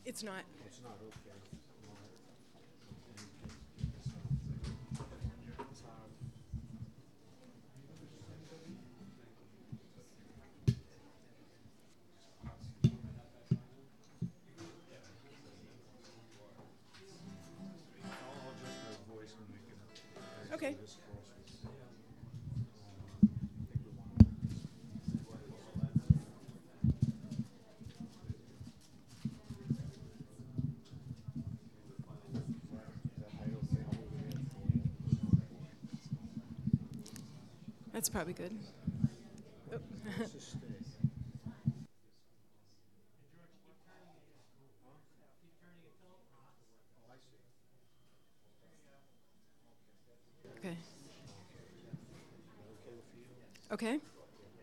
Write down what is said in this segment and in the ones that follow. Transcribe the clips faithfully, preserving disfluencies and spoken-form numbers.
It's not. It's not, okay. I'll adjust my voice and we can Okay. do this closer. Um, I think we want Is that height okay? I'll move it in for you. That's probably good. Oh. Let's just stay. Okay. Okay with you? Okay.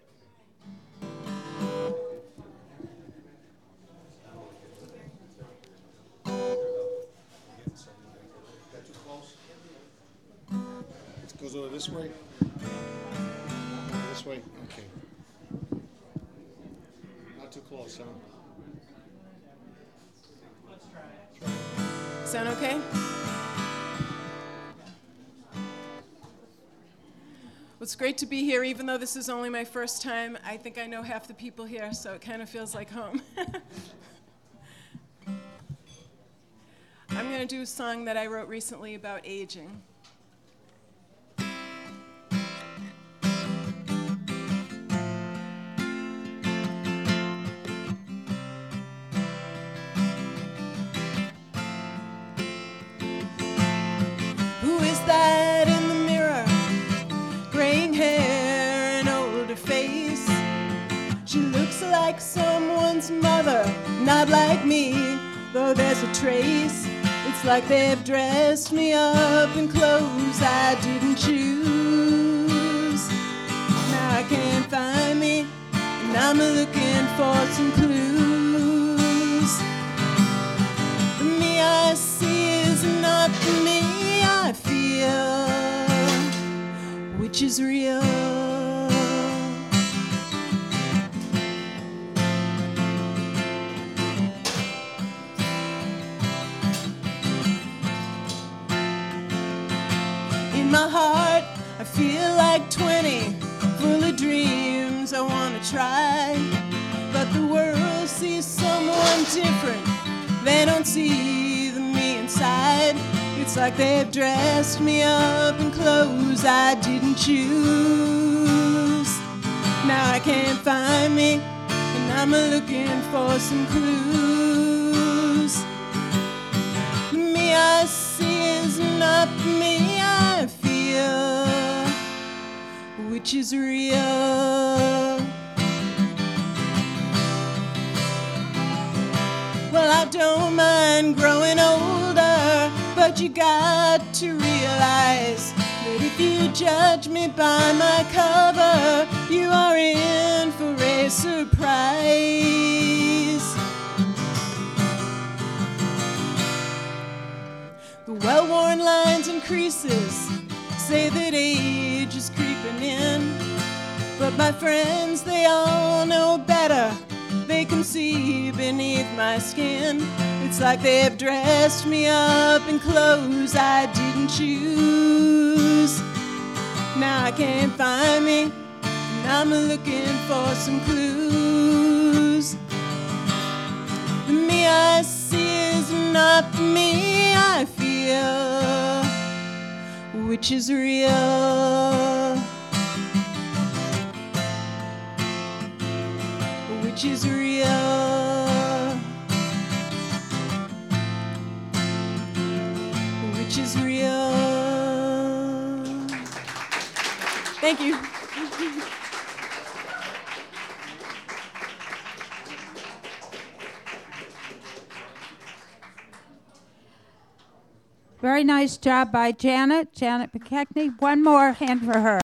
That too close? It goes over this way? This way? Okay. Not too close, huh? Sound okay? Well, it's great to be here, even though this is only my first time. I think I know half the people here, so it kind of feels like home. I'm going to do a song that I wrote recently about aging. Who is that in the mirror? Graying hair and older face. She looks like someone's mother, not like me, though there's a trace. It's like they've dressed me up in clothes I didn't choose. Now I can't find me, and I'm looking for some clues. The me I see is not the me I feel, which is real. In my heart, I feel like twenty, full of dreams I want to try. But the world sees someone different. They don't see the me inside. It's like they've dressed me up in clothes I didn't choose. Now I can't find me, and I'm looking for some clues. The me I see is not the me I feel, which is real. Well, I don't mind growing older, but you got to realize that if you judge me by my cover, you are in for a surprise. The well-worn lines and creases say that age is creeping in, but my friends, they all know better. They can see beneath my skin. It's like they've dressed me up in clothes I didn't choose. Now I can't find me, and I'm looking for some clues. The me I see is not the me I feel, which is real. Which is real. Which is real. Thank you. Very nice job by Janet, Janet McKechnie. One more hand for her.